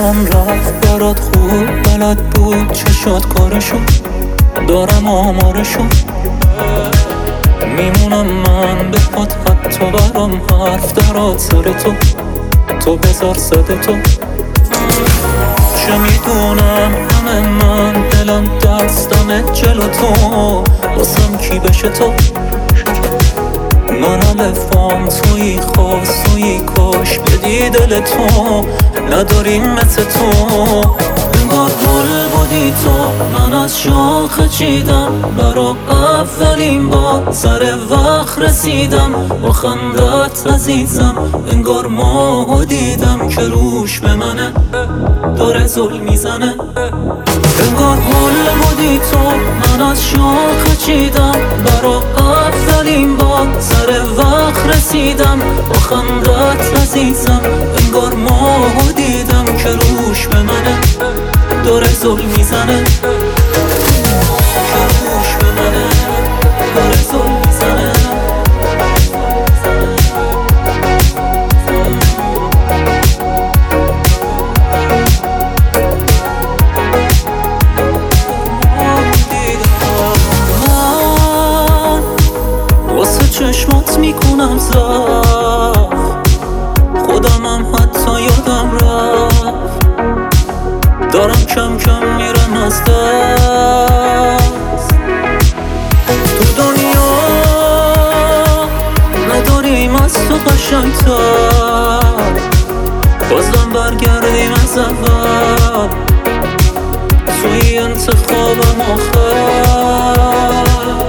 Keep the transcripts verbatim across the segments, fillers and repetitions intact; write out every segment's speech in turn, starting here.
زمان رفت برات خوب بلد بود چشات کارشو دارم آمارشو میمونم من به پات حتی برام حرف درات سر تو تو بذار صد تو چه میدونم همه من دلم دستم جلو تو واسم کی بشه تو من الفام توی خواست توی کاش بدی دل تو نداریم مثل تو انگار گل بودی تو من از شاخه چیدم برا اولین بار سر وقت رسیدم با خندت عزیزم انگار ماهو دیدم که روش به منه داره زل میزنه انگار گل بودی تو من از شاخه چیدم برا اولین بار سر وقت رسیدم با خندت عزیزم انگار ماهو دیدم که روش به منه داره زل میزنه که روش به منه داره زل میزنه چشمات میکنم زف خودمم حتی یادم رفت دارم کم کم میرم از دست تو دنیا نداریم از تو قشنگتر بازم برگردیم از اول توی انتخابم آخر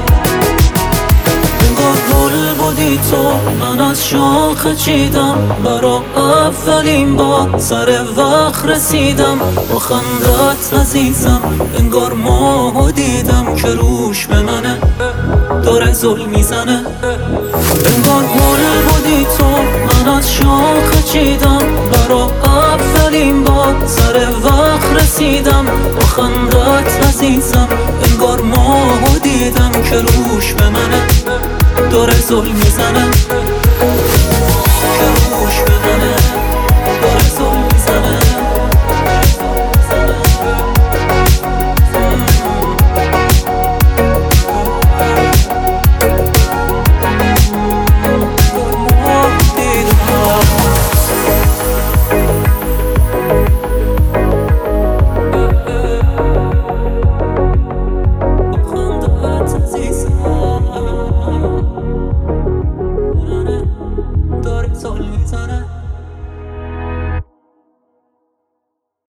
بودی تو من از شاخه چیدم برا اولین بار سر وقت رسیدم با خندت عزیزم انگار ماهو دیدم که روش به منه داره زل میزنه انگار گل بودی تو من از شاخه چیدم برا اولین بار سر وقت رسیدم با خندت عزیزم انگار ماهو دیدم که روش به منه داره زل میزنه